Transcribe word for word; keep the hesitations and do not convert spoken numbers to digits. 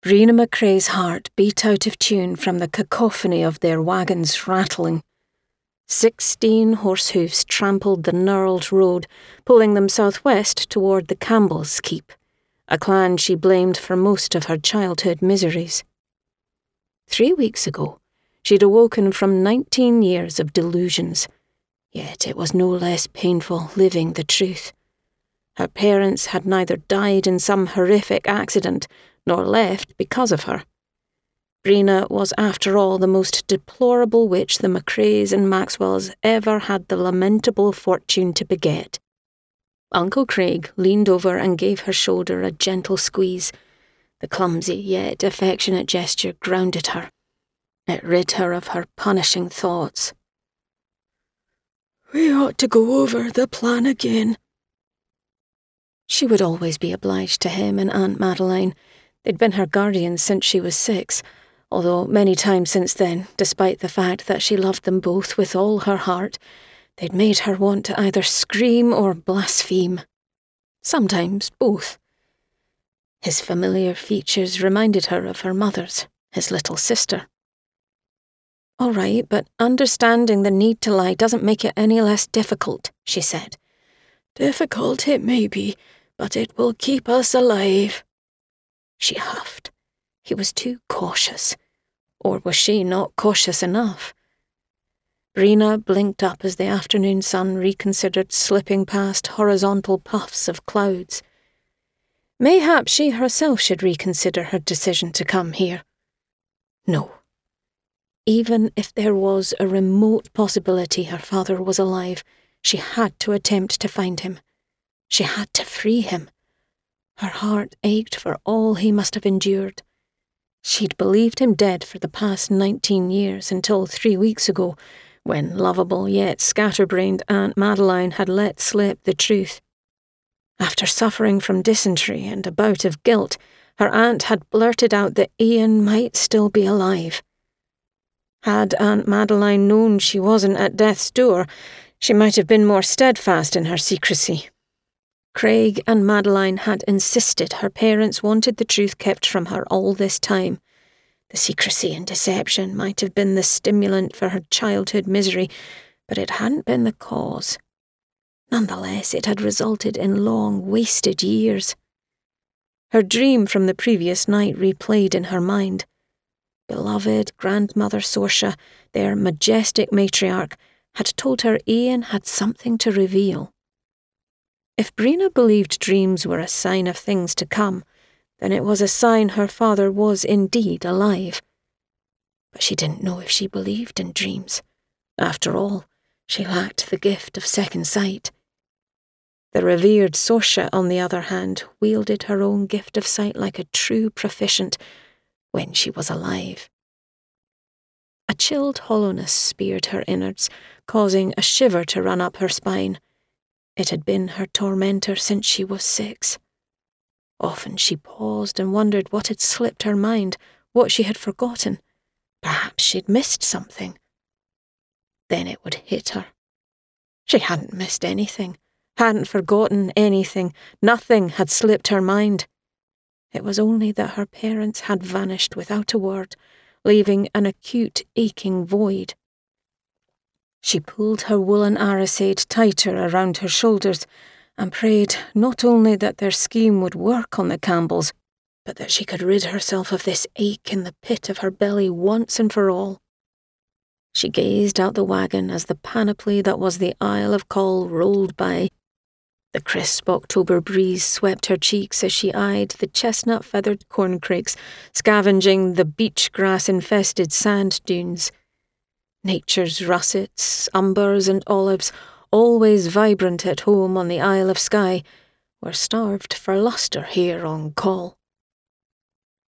Breena McCrae's heart beat out of tune from the cacophony of their wagons rattling. Sixteen horse hoofs trampled the gnarled road, pulling them southwest toward the Campbell's Keep, a clan she blamed for most of her childhood miseries. Three weeks ago, she'd awoken from nineteen years of delusions, yet it was no less painful living the truth. Her parents had neither died in some horrific accident nor left because of her. Breena was, after all, the most deplorable witch the McCraes and Maxwells ever had the lamentable fortune to beget. Uncle Craig leaned over and gave her shoulder a gentle squeeze. The clumsy yet affectionate gesture grounded her. It rid her of her punishing thoughts. "We ought to go over the plan again." She would always be obliged to him and Aunt Madeline. They'd been her guardians since she was six, although many times since then, despite the fact that she loved them both with all her heart, they'd made her want to either scream or blaspheme. Sometimes both. His familiar features reminded her of her mother's, his little sister. "All right, but understanding the need to lie doesn't make it any less difficult," she said. "Difficult it may be, but it will keep us alive." She huffed. He was too cautious. Or was she not cautious enough? Breena blinked up as the afternoon sun reconsidered slipping past horizontal puffs of clouds. Mayhap she herself should reconsider her decision to come here. No. Even if there was a remote possibility her father was alive, she had to attempt to find him. She had to free him. Her heart ached for all he must have endured. She'd believed him dead for the past nineteen years until three weeks ago, when lovable yet scatterbrained Aunt Madeline had let slip the truth. After suffering from dysentery and a bout of guilt, her aunt had blurted out that Ian might still be alive. Had Aunt Madeline known she wasn't at death's door, she might have been more steadfast in her secrecy. Craig and Madeline had insisted her parents wanted the truth kept from her all this time. The secrecy and deception might have been the stimulant for her childhood misery, but it hadn't been the cause. Nonetheless, it had resulted in long, wasted years. Her dream from the previous night replayed in her mind. Beloved grandmother Sorsha, their majestic matriarch, had told her Ian had something to reveal. If Breena believed dreams were a sign of things to come, then it was a sign her father was indeed alive. But she didn't know if she believed in dreams. After all, she lacked the gift of second sight. The revered Sorsha, on the other hand, wielded her own gift of sight like a true proficient when she was alive. A chilled hollowness speared her innards, causing a shiver to run up her spine. It had been her tormentor since she was six. Often she paused and wondered what had slipped her mind, what she had forgotten. Perhaps she'd missed something. Then it would hit her. She hadn't missed anything, hadn't forgotten anything. Nothing had slipped her mind. It was only that her parents had vanished without a word, leaving an acute, aching void. She pulled her woolen arrowsade tighter around her shoulders and prayed not only that their scheme would work on the Campbells, but that she could rid herself of this ache in the pit of her belly once and for all. She gazed out the wagon as the panoply that was the Isle of Coll rolled by. The crisp October breeze swept her cheeks as she eyed the chestnut-feathered corncrakes scavenging the beach grass-infested sand dunes. Nature's russets, umbers and olives, always vibrant at home on the Isle of Skye, were starved for lustre here on Coll.